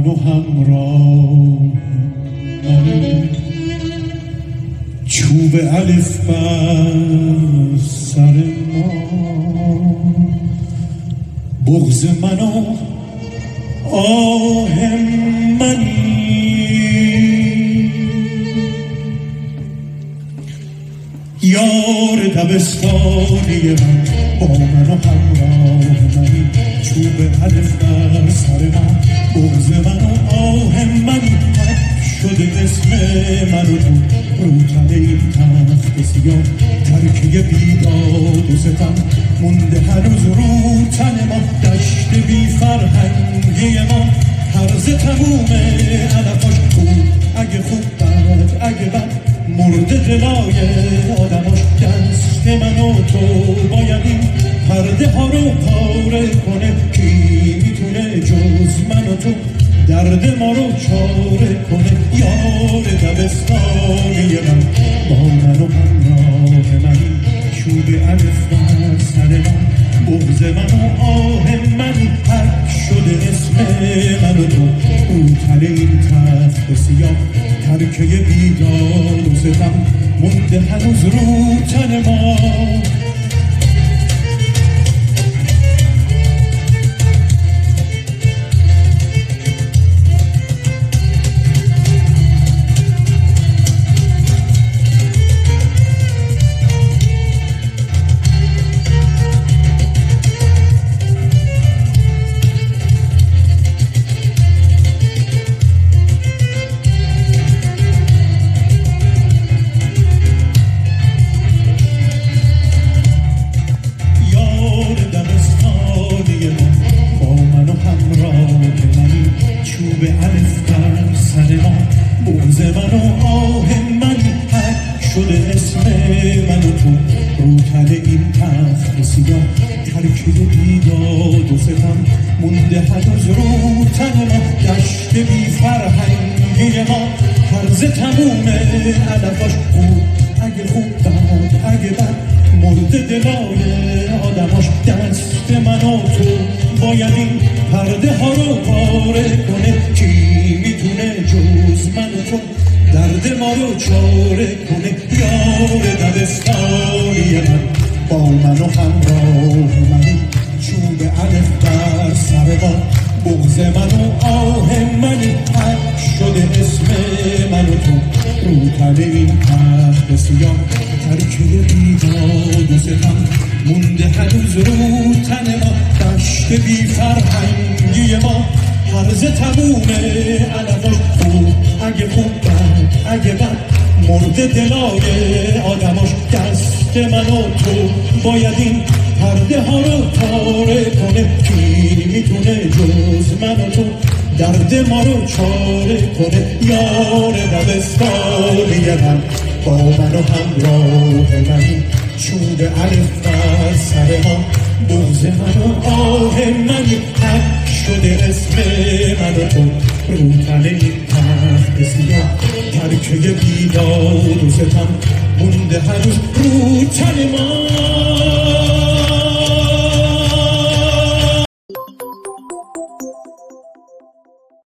من و همراه من، چوب الف بر سر ما، بغض من و آه منی، یار دبستانی من با من و همراه منی، چوب الف بر سر من، بغض من و آه منی، شده اسم من و تو رو تن این تخت سیاه، ترکه بیداد و ستم مونده هنوز رو تن ما، دشت بی فرهنگی ما هرز تموم علفاش، خوب اگه خوب بد اگه بد مرده دلای آدماش، دست من و تو باید این پرده ها رو پاره کنه، کی میتونه جز من و تو درد ما رو چاره کنه، یار دبستانی من با من و همراه منی، چوب الف بر سر من، بغض من و آه منی، حق شده اسم من و تو رو تن این تخت سیاه، ترکه بیداد و ستم مونده هنوز رو تن ما. چوب الف بر سر ما، بغض من و آه من، حق شده اسم من و تو رو تن این تخت سیاه، ترکه بیداد و ستم مونده هنوز رو تن ما، دشت بی فرهنگی ما هرز تموم علفاش، خوب اگه خوب بد اگه بد مرده دلای آدماش، دست من و تو باید این پرده ها رو پاره کنه، کی میتونه جز من و تو درد ما رو چاره کنه، یار دبستانی من با من و همراه منی، چوب الف بر سر ما، بغض من و آه منی، حق شده اسم من و تو رو تن این تخت سیاه، ترکه بیداد و ستم مونده هنوز رو تن ما، دشت بی فرهنگی ما هرز تموم علفاش، خوب اگه خوب بد اگه بد مرده دلای آدماش، دست من و تو باید این پرده ها رو پاره کنه، کی میتونه جز من و تو درد ما رو چاره کنه، یار دبستانی من با من و همراه منی، چوب الف بر سر ما، بغض من و آه منی، حق شده اسم من و تو رو تن این تخت سیاه، ترکه بیداد و ستم مونده هنوز رو تن ما.